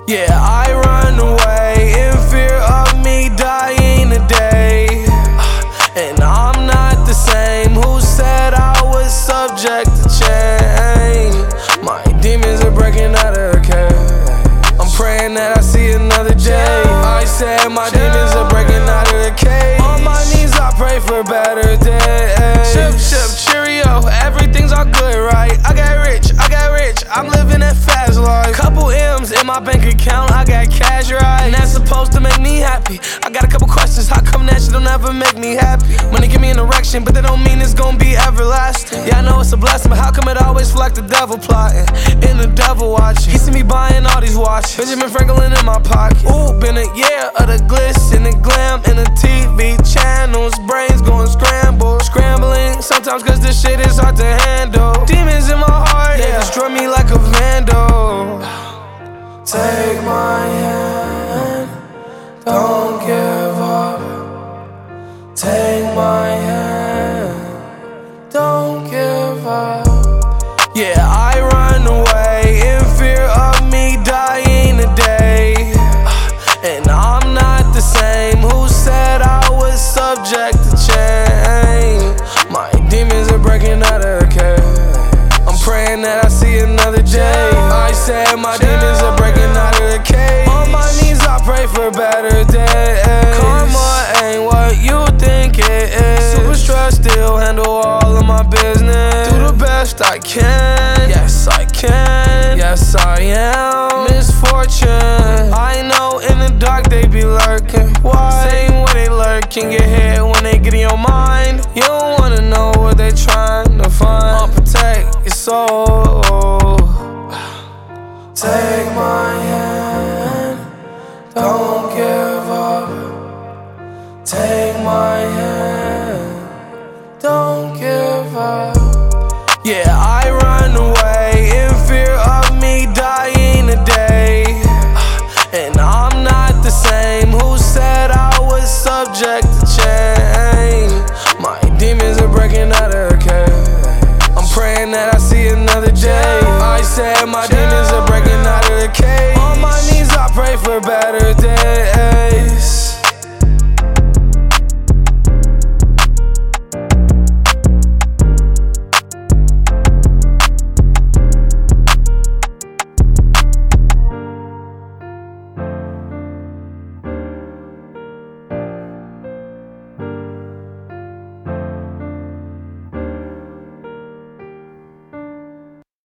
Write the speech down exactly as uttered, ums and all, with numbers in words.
Yeah, I run away in fear of me dying today. And I'm not the same. Who said I was subject to change? My demons are breaking out of the cage. I'm praying that I see another day. I said my demons are breaking out of the cage. On my knees I pray for better days. Chip, chip, cheerio, everything's all good, right? I got rich, I got rich, I'm living that fast life. Couple M's in my bank account, I got cash, right? And that's supposed to make me happy. I got a couple questions, how come that shit don't ever make me happy? Money give me an erection, but that don't mean it's gonna be everlasting. Yeah, I know it's a blessing, but how come it always feel like the devil plotting and the devil watching? He see me buying all these watches, Benjamin Franklin in my pocket. Ooh, been a year of the glitz and the glam and the T V channels, brains going scramble, scrambling sometimes cause this shit is hard to handle. Demons in my heart, they destroy me like a vandal. Take my hand, don't give up. Take my hand, don't give up. Yeah, I run away in fear of me dying today. And I'm not the same. Who said I was subject to change? My demons are breaking out of the cage. I'm praying that I see another day. I said my demons are breaking out of the cage. On my knees I pray for better days. Karma ain't what you think it is. Super stressed, still handle all of my business. Do the best I can. Yes I can. Yes I am. Misfortune, I know in the dark they be lurking. Why? Same way they lurk can get hit when they get in your mind. You don't wanna know what they trying to find. I'll protect your soul.